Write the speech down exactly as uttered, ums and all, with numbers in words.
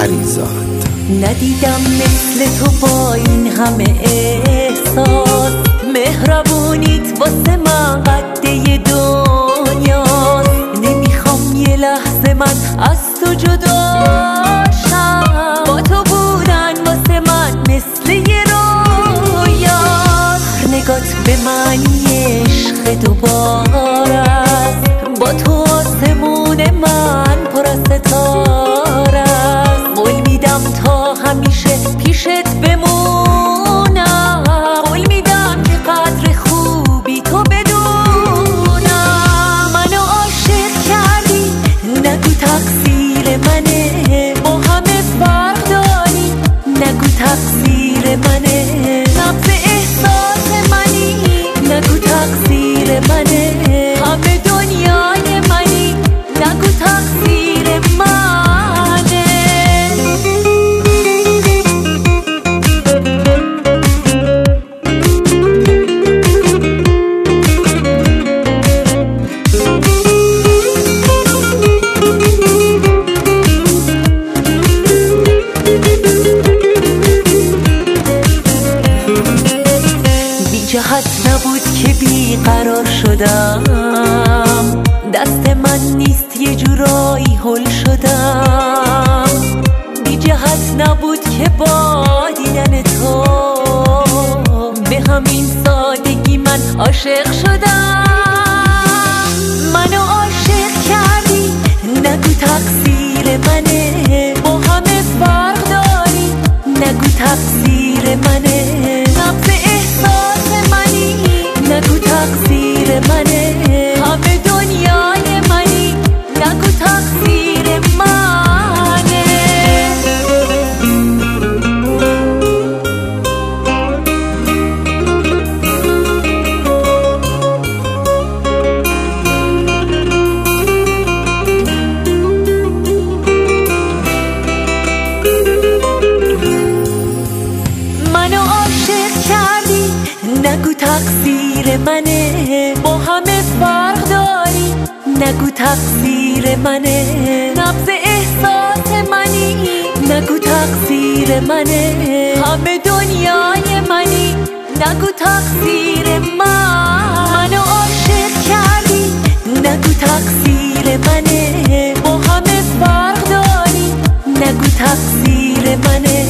پریزاد. ندیدم مثل تو با این همه احساس، مهربونیت واسه من قده دنیاست. نمیخوام یه لحظه من از تو جداشم، با تو بودن واسه من مثل یه رویاست. هر نگات به معنی عشق دوباره است، با تو آسمون من پر از ستاره است. قول میدم تا همیشه پیشت بمونم، قول میدم که قدر خوبی تو بدونم. منو عاشق کردی نگو تقصیر منه، با همه فرق داری نگو تقصیر منه. نبض احساس منی نگو تقصیر منه، همه دنیای منی نگو تقصیر منه. جهت نبود که بیقرار شدم، دست من نیست یه جورایی هل شدم. بی جهت نبود که با دیدن تو به همین سادگی من عاشق شدم. منو عاشق کردی نگو تقصیر منه، با همه فرق داری نگو تقصیر منه. نبض احساس منی نگو تقصیر منه، همه دنیای منی نگو تقصیر منه. منو عاشق کردی نگو تقصیر منه، با همه فرق داری نگو تقصیر منه. نبض احساس منی نگو تقصیر منه، همه دنیای منی نگو تقصیر من. منو عاشق کردی نگو تقصیر منه، با همه فرق داری نگو تقصیر منه.